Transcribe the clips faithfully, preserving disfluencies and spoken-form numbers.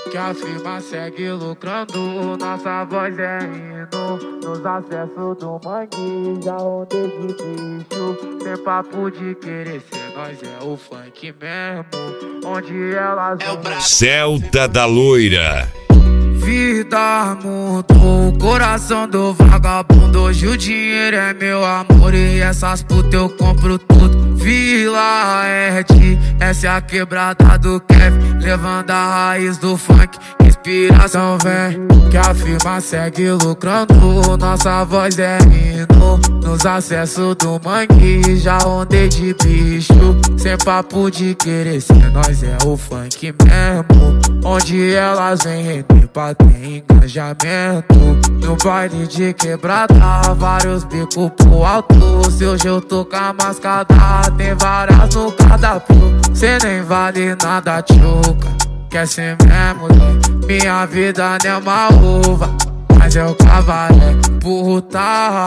que a firma segue lucrando. Nossa voz é hino nos acessos do mangue. Já rodei de bicho, sem papo de querer ser. Nós é o funk mesmo, onde elas é o vão. Celta da Loira. Vida mudou o coração do vagabundo. Hoje o dinheiro é meu amor e essas putas eu compro tudo. Vila Ed, essa é a quebrada do Kevin, levando a raiz do funk. Inspiração vem, que a firma segue lucrando. Nossa voz é hino nos acessos do mangue. Já ondei de bicho, sem papo de querer ser. Nós é o funk mesmo, onde elas vêm render pra ter engajamento. No baile de quebrada, vários bicos pro alto. Se hoje eu tô com a mascada, tem várias no cardápio. Cê nem vale nada, tchuca, quer ser mesmo, né? Minha vida não é uma uva, mas eu cavalei puta.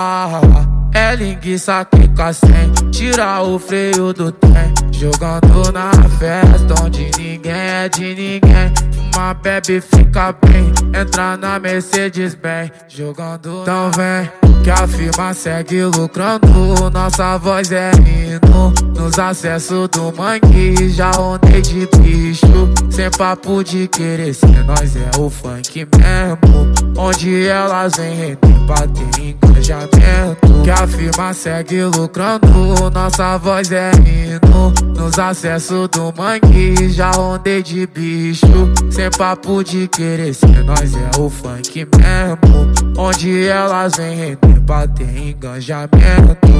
É linguiça que sem tira o freio do trem, jogando na festa onde ninguém é de ninguém. Uma bebe fica bem, entra na Mercedes bem, jogando. Então vem, que a firma segue lucrando. Nossa voz é hino nos acessos do mangue. Já ondei de bicho, sem papo de querer ser. Nós é o funk mesmo, onde elas vêm render pra ter engajamento. Que a firma segue lucrando. Nossa voz é hino nos acessos do mangue. Já ondei de bicho, sem papo de querer ser. Nós é o funk mesmo, onde elas vêm render pra ter engajamento.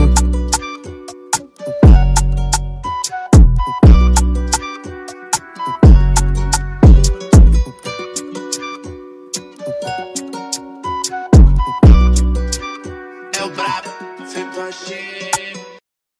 É o brabo, feito a